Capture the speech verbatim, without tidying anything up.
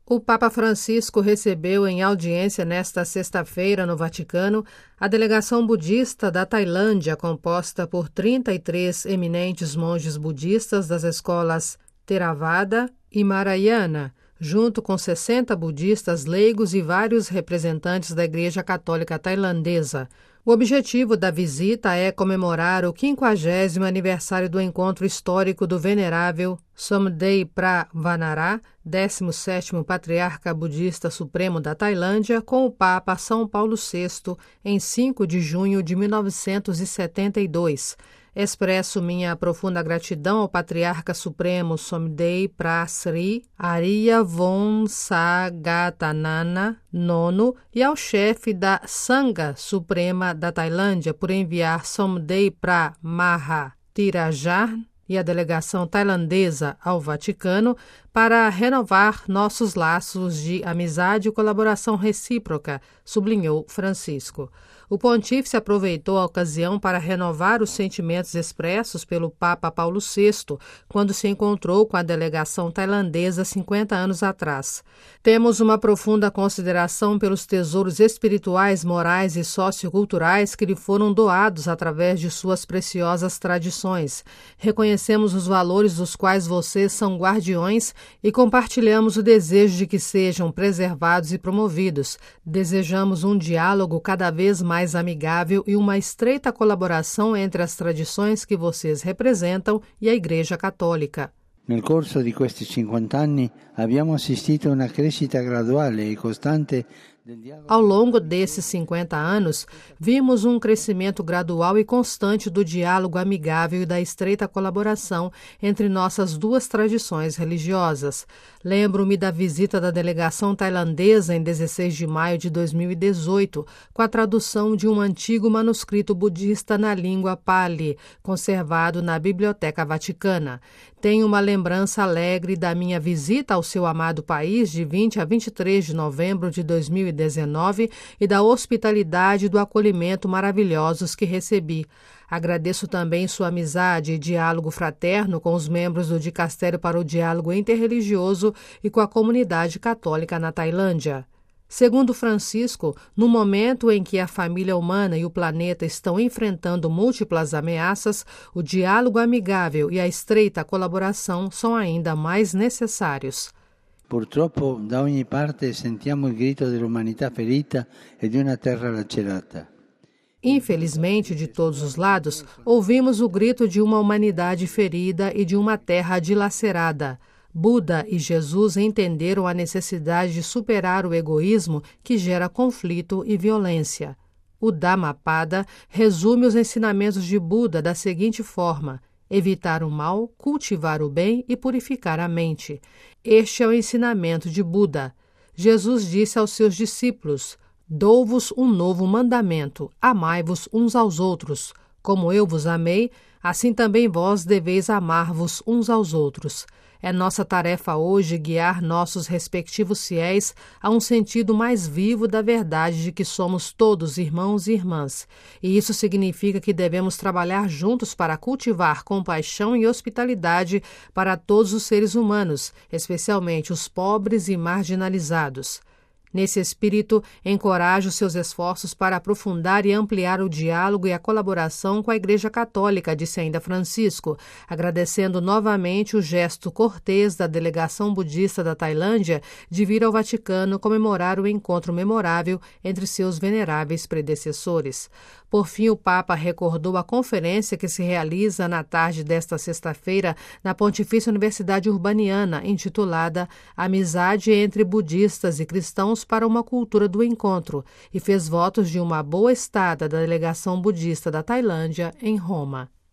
O Papa Francisco recebeu em audiência nesta sexta-feira no Vaticano a delegação budista da Tailândia, composta por trinta e três eminentes monges budistas das escolas Theravada e Mahayana, junto com sessenta budistas leigos e vários representantes da Igreja Católica Tailandesa. O objetivo da visita é comemorar o quinquagésimo aniversário do encontro histórico do venerável Somdei Pravanara, décimo sétimo Patriarca Budista Supremo da Tailândia, com o Papa São Paulo sexto, em cinco de junho de mil novecentos e setenta e dois. Expresso minha profunda gratidão ao Patriarca Supremo Somdei Prasri Arya Vongsagartanana nono e ao chefe da Sangha Suprema da Tailândia por enviar Somdei Pra Maha Thirajan e a delegação tailandesa ao Vaticano para renovar nossos laços de amizade e colaboração recíproca, sublinhou Francisco. O pontífice aproveitou a ocasião para renovar os sentimentos expressos pelo Papa Paulo sexto, quando se encontrou com a delegação tailandesa cinquenta anos atrás. Temos uma profunda consideração pelos tesouros espirituais, morais e socioculturais que lhe foram doados através de suas preciosas tradições. Reconhecemos os valores dos quais vocês são guardiões e compartilhamos o desejo de que sejam preservados e promovidos. Desejamos um diálogo cada vez mais mais amigável e uma estreita colaboração entre as tradições que vocês representam e a Igreja Católica. Nel corso di questi cinquanta anni abbiamo assistito a una crescita graduale e costante. Ao longo desses cinquenta anos, vimos um crescimento gradual e constante do diálogo amigável e da estreita colaboração entre nossas duas tradições religiosas. Lembro-me da visita da delegação tailandesa em dezesseis de maio de dois mil e dezoito, com a tradução de um antigo manuscrito budista na língua Pali, conservado na Biblioteca Vaticana. Tenho uma lembrança alegre da minha visita ao seu amado país de vinte a vinte e três de novembro de dois mil e dezenove e da hospitalidade e do acolhimento maravilhosos que recebi. Agradeço também sua amizade e diálogo fraterno com os membros do Dicastério para o Diálogo Interreligioso e com a comunidade católica na Tailândia. Segundo Francisco, no momento em que a família humana e o planeta estão enfrentando múltiplas ameaças, o diálogo amigável e a estreita colaboração são ainda mais necessários. Purtroppo, da ogni parte sentiamo il grito dell'umanità ferita e di una terra lacerata. Infelizmente, de todos os lados, ouvimos o grito de uma humanidade ferida e de uma terra dilacerada. Buda e Jesus entenderam a necessidade de superar o egoísmo que gera conflito e violência. O Dhammapada resume os ensinamentos de Buda da seguinte forma: evitar o mal, cultivar o bem e purificar a mente. Este é o ensinamento de Buda. Jesus disse aos seus discípulos: dou-vos um novo mandamento, amai-vos uns aos outros. Como eu vos amei, assim também vós deveis amar-vos uns aos outros. É nossa tarefa hoje guiar nossos respectivos fiéis a um sentido mais vivo da verdade de que somos todos irmãos e irmãs. E isso significa que devemos trabalhar juntos para cultivar compaixão e hospitalidade para todos os seres humanos, especialmente os pobres e marginalizados. Nesse espírito, encorajo seus esforços para aprofundar e ampliar o diálogo e a colaboração com a Igreja Católica, disse ainda Francisco, agradecendo novamente o gesto cortês da delegação budista da Tailândia de vir ao Vaticano comemorar o encontro memorável entre seus veneráveis predecessores. Por fim, o Papa recordou a conferência que se realiza na tarde desta sexta-feira na Pontifícia Universidade Urbaniana, intitulada Amizade entre Budistas e Cristãos para uma Cultura do Encontro, e fez votos de uma boa estada da delegação budista da Tailândia em Roma.